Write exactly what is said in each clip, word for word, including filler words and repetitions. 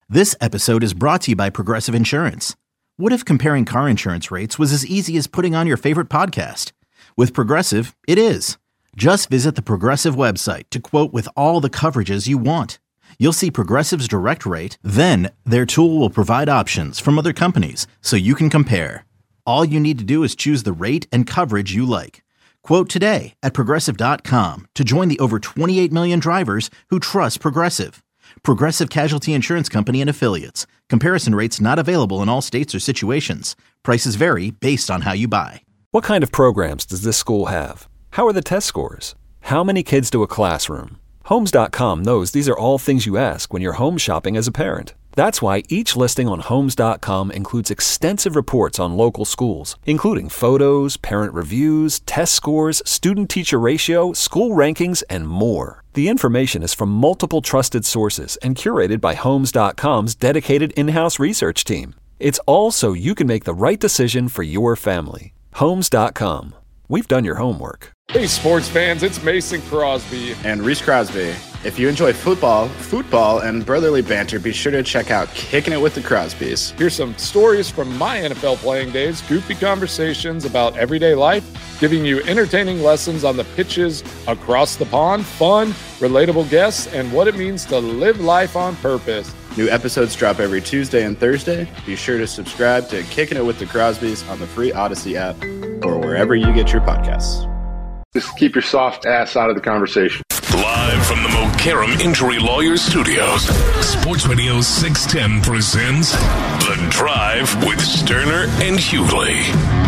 This episode is brought to you by Progressive Insurance. What if comparing car insurance rates was as easy as putting on your favorite podcast? With Progressive, it is. Just visit the Progressive website to quote with all the coverages you want. You'll see Progressive's direct rate, then their tool will provide options from other companies so you can compare. All you need to do is choose the rate and coverage you like. Quote today at Progressive dot com to join the over twenty-eight million drivers who trust Progressive. Progressive Casualty Insurance Company and Affiliates. Comparison rates not available in all states or situations. Prices vary based on how you buy. What kind of programs does this school have? How are the test scores? How many kids do a classroom? Homes dot com knows these are all things you ask when you're home shopping as a parent. That's why each listing on Homes dot com includes extensive reports on local schools, including photos, parent reviews, test scores, student-teacher ratio, school rankings, and more. The information is from multiple trusted sources and curated by Homes dot com's dedicated in-house research team. It's all so you can make the right decision for your family. Homes dot com. We've done your homework. Hey, sports fans, it's Mason Crosby. And Reese Crosby. If you enjoy football, football, and brotherly banter, be sure to check out Kicking It with the Crosbys. Here's some stories from my N F L playing days, goofy conversations about everyday life, giving you entertaining lessons on the pitches across the pond, fun, relatable guests, and what it means to live life on purpose. New episodes drop every Tuesday and Thursday. Be sure to subscribe to Kicking It with the Crosbys on the free Odyssey app or wherever you get your podcasts. Just keep your soft ass out of the conversation. Live from the Mokaram Injury Lawyers Studios, Sports Radio six ten presents The Drive with Sterner and Hughley.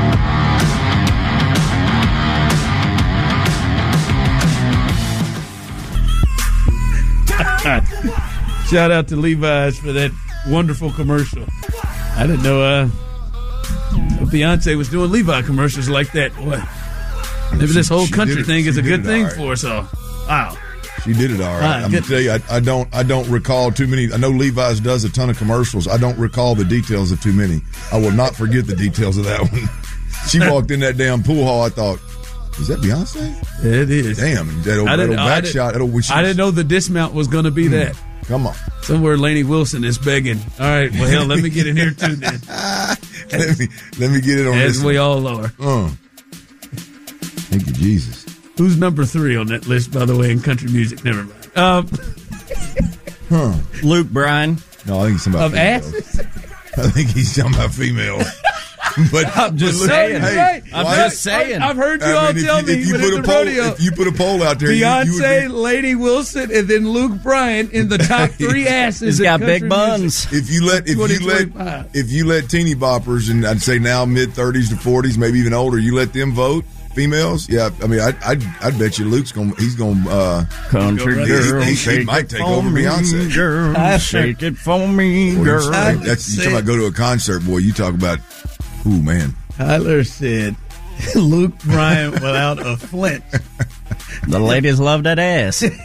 Shout out to Levi's for that wonderful commercial. I didn't know uh, Beyonce was doing Levi commercials like that. Boy, maybe she, this whole country it, thing is a good thing right. for us all. Wow. She did it all right. right I'm going to tell you, I, I don't I don't recall too many. I know Levi's does a ton of commercials. I don't recall the details of too many. I will not forget the details of that one. She walked in that damn pool hall. I thought, is that Beyonce? It is. Damn, that old, I that didn't, old back I didn't, shot. That old, I didn't know the dismount was going to be hmm. that. Come on. Somewhere Lainey Wilson is begging. All right, well, hell, let me get in here too then. let, me, let me get it on As this we one. all are. Uh. Thank you, Jesus. Who's number three on that list, by the way, in country music? Never mind. Um, huh. Luke Bryan. No, I think he's talking about Of asses? I think he's talking about female. But I'm just but saying. Hey, Hey, I'm why? just saying. I've heard you I all mean, tell if me you, if you when put at a the poll, rodeo. if you put a poll out there, Beyonce, you, you would be, Lady Wilson, and then Luke Bryan in the top three asses. He's got country big buns. music. if you let if you let if you let teeny boppers, and I'd say now mid thirties to forties, maybe even older, you let them vote. Females, yeah. I mean, I I I bet you Luke's gonna he's gonna uh, country he, girl, he, he, shake he might it take for over me, Beyonce. Girl, shake it for me, girl. That's you talking about go to a concert, boy. You talk about, ooh man. Tyler said Luke Bryan without a flinch. The ladies love that ass. he,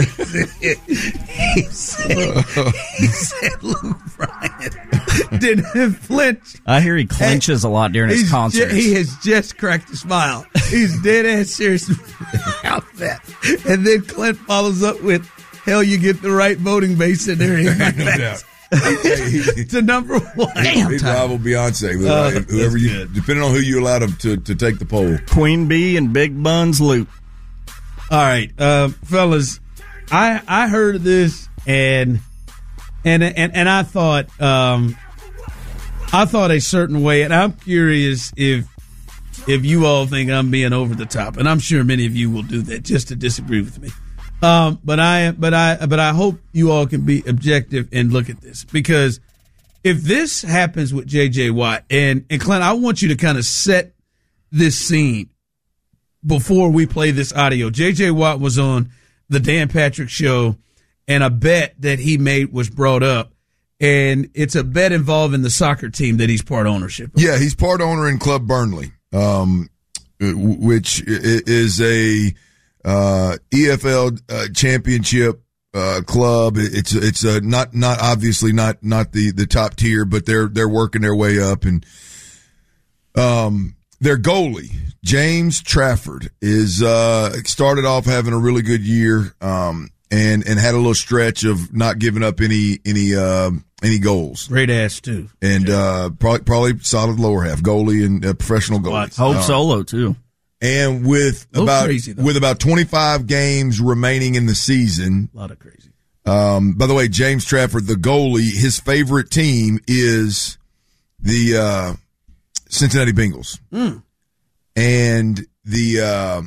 said, he said Luke Bryan didn't flinch. I hear he clenches a lot during his He's concerts. Ju- he has just cracked a smile. He's dead ass serious about that. And then Clint follows up with, hell, you get the right voting base in there. No doubt. To number one. Damn, he'd rival Beyonce. With, Uh, whoever you, good. depending on who you allow to, to to take the poll. Queen Bee and Big Buns Luke. All right, uh, fellas, I I heard this and and and and I thought um, I thought a certain way, and I'm curious if if you all think I'm being over the top, and I'm sure many of you will do that just to disagree with me. Um, but I, but I, but I hope you all can be objective and look at this, because if this happens with J J Watt, and, and Clint, I want you to kind of set this scene before we play this audio. J J Watt was on the Dan Patrick Show, and a bet that he made was brought up, and it's a bet involving the soccer team that he's part ownership of. Yeah, he's part owner in Club Burnley, um, which is a Uh, E F L uh, championship uh, club. It's it's uh, not not obviously not not the, the top tier, but they're they're working their way up. And um, their goalie James Trafford is uh, started off having a really good year. Um, and and had a little stretch of not giving up any any uh, any goals. Great ass too, and uh, probably probably solid lower half goalie and uh, professional goalie. Hope uh, Solo too. And with about crazy, with about twenty-five games remaining in the season, a lot of crazy. Um, by the way, James Trafford, the goalie, his favorite team is the uh, Cincinnati Bengals, mm. and the uh,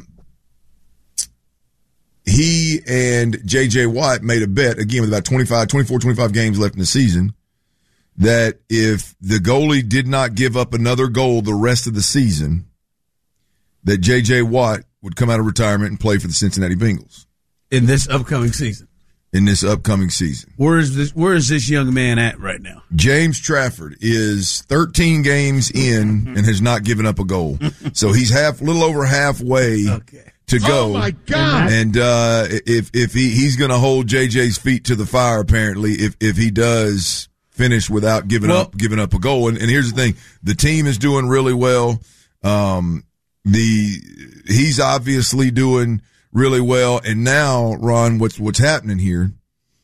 he and J J Watt made a bet again with about twenty-five, twenty-four, twenty-five games left in the season that if the goalie did not give up another goal the rest of the season, that J J Watt would come out of retirement and play for the Cincinnati Bengals in this upcoming season. In this upcoming season. Where is this where is this young man at right now? James Trafford is thirteen games in and has not given up a goal. So he's half little over halfway okay. to go. Oh my God. And uh if if he, he's gonna hold J J's feet to the fire, apparently, if if he does finish without giving well, up giving up a goal. And, and here's the thing, the team is doing really well. Um the he's obviously doing really well. And now, Ron, what's what's happening here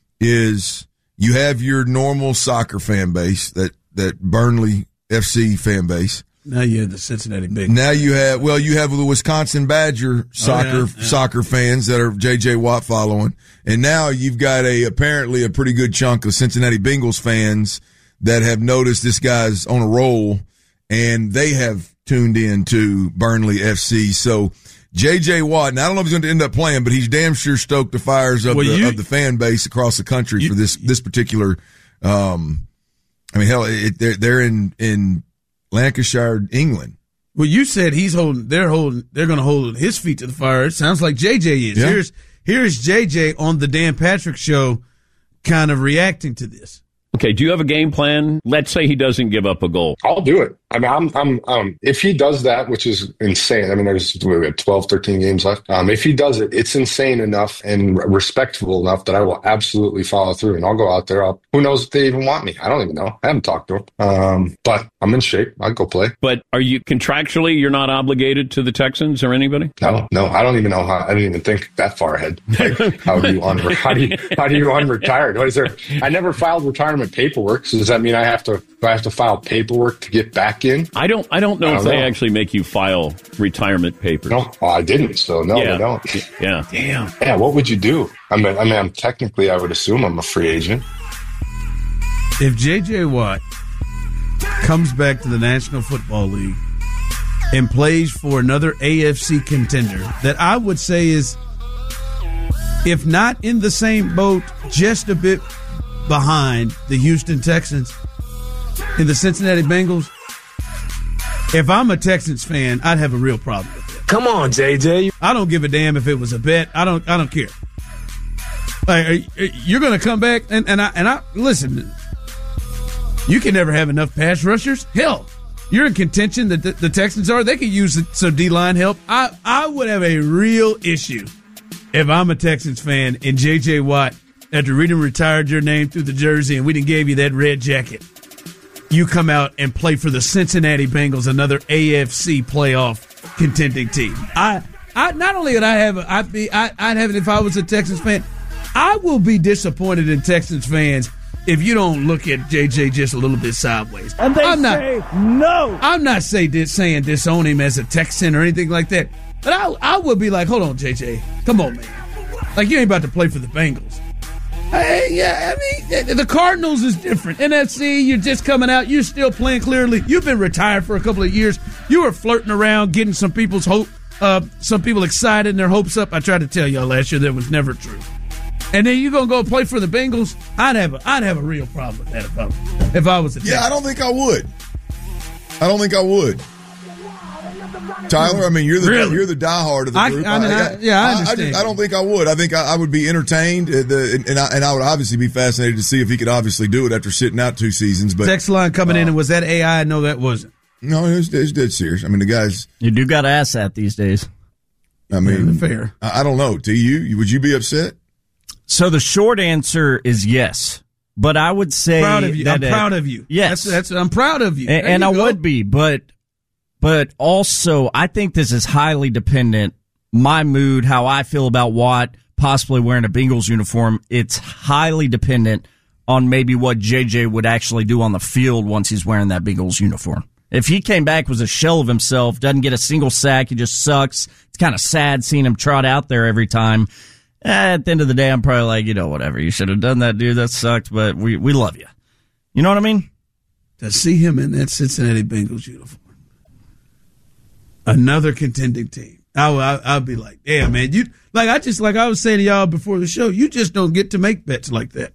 is you have your normal soccer fan base, that, that Burnley F C fan base. Now you have the Cincinnati Bengals. Now you have, well, you have the Wisconsin Badger soccer oh, yeah, yeah. soccer fans that are J J Watt following. And now you've got a apparently a pretty good chunk of Cincinnati Bengals fans that have noticed this guy's on a roll, and they have tuned in to Burnley F C. So J J Watt, and I don't know if he's going to end up playing, but he's damn sure stoked the fires of, well, the, you, of the fan base across the country you, for this this particular. Um, I mean, hell, it, they're they're in in Lancashire, England. Well, you said he's holding. They're holding. They're going to hold his feet to the fire. It sounds like J J is. Yeah. Here's here's J J on the Dan Patrick Show, kind of reacting to this. Okay, do you have a game plan? Let's say he doesn't give up a goal. I'll do it. I mean, I'm, I'm, um, if he does that, which is insane. I mean, there's we have twelve, thirteen games left. Um, if he does it, it's insane enough and respectable enough that I will absolutely follow through, and I'll go out there. I'll, who knows if they even want me? I don't even know. I haven't talked to him. Um, but I'm in shape. I'll go play. But are you contractually, you're not obligated to the Texans or anybody? No, no. I don't even know how, I didn't even think that far ahead. Like, how do you un, how do you, how do you unretire? What is there? I never filed retirement paperwork. So does that mean I have to, do I have to file paperwork to get back in? I don't I don't know I if don't they know. actually make you file retirement papers. No, oh, I didn't. So no, yeah. they don't. Yeah. Damn. Yeah, what would you do? I mean, I mean, I'm technically, I would assume I'm a free agent. If J J Watt comes back to the National Football League and plays for another A F C contender that I would say is, if not in the same boat, just a bit behind the Houston Texans and the Cincinnati Bengals, if I'm a Texans fan, I'd have a real problem with that. Come on, J J. I don't give a damn if it was a bet. I don't. I don't care. Like, you're going to come back and and I and I listen. You can never have enough pass rushers. Hell, you're in contention that the, the Texans are. They could use some D-line help. I I would have a real issue if I'm a Texans fan and J J Watt, after we done retired your name through the jersey and we done gave you that red jacket, you come out and play for the Cincinnati Bengals, another A F C playoff contending team. I, I not only would I have, a, I'd be, I, I'd have it if I was a Texans fan. I will be disappointed in Texans fans if you don't look at J J just a little bit sideways. And they I'm say not, no. I'm not say this, saying disown him as a Texan or anything like that, but I, I would be like, hold on, J J, come on, man. Like, you ain't about to play for the Bengals. Hey, yeah, I mean, the Cardinals is different. N F C, you're just coming out. You're still playing clearly. You've been retired for a couple of years. You were flirting around, getting some people's hope, uh, some people excited and their hopes up. I tried to tell y'all last year that was never true. And then you're gonna go play for the Bengals. I'd have a, I'd have a real problem with that if I, if I was a Yeah, I don't think I would. I don't think I would. Tyler, I mean, you're the Really? you're the diehard of the I- group. I mean, I- yeah, I understand. just- I don't think I would. I think I, I would be entertained, uh, the, and, and I, and I would obviously be fascinated to see if he could obviously do it after sitting out two seasons. But text line coming uh, in, and was that A I? No, that wasn't. No, it was, it was dead serious. I mean, the guys. You do got to ask that these days. I mean, Yeah, fair. I, I don't know. To you, would you be upset? So the short answer is yes. But I would say Proud of you. that I'm uh, proud of you. Yes, that's, that's I'm proud of you. and, There and you I go. would be, but but also I think this is highly dependent. My mood, how I feel about Watt, possibly wearing a Bengals uniform, it's highly dependent on maybe what J J would actually do on the field once he's wearing that Bengals uniform. If he came back, was a shell of himself, doesn't get a single sack, he just sucks, it's kind of sad seeing him trot out there every time. At the end of the day, I'm probably like, you know, whatever. You should have done that, dude. That sucked, but we, we love you. You know what I mean? To see him in that Cincinnati Bengals uniform, another contending team, I, I, I'd be like, damn, man. You like I just like I was saying to y'all before the show, you just don't get to make bets like that.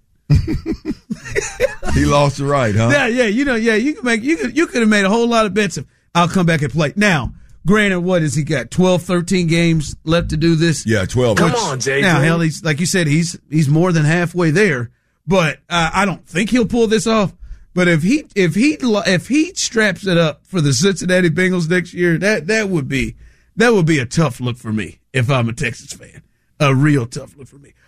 He lost the right, huh? Yeah, yeah. You know, yeah. You could make you could you could have made a whole lot of bets of I'll come back and play now. Granted, what has he got? twelve, thirteen games left to do this? Yeah, twelve. Come on, J J. Now, hell, he's, like you said, he's he's more than halfway there. But uh, I don't think he'll pull this off. But if he if he if he straps it up for the Cincinnati Bengals next year, that that would be that would be a tough look for me if I'm a Texas fan. A real tough look for me.